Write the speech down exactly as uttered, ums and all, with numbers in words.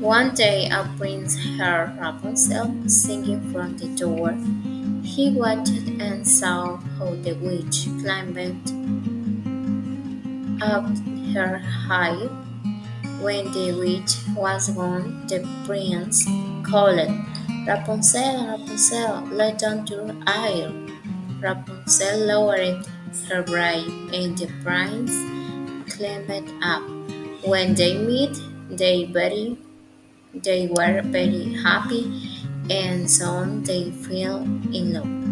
One day a prince heard Rapunzel singing from the door. He watched and saw how the witch climbed up her height. When the witch was gone, the prince called, Rapunzel, Rapunzel, let down your hair. Rapunzel lowered her braid, and the prince climbed up. When they met, they very they were very happy, and soon they fell in love.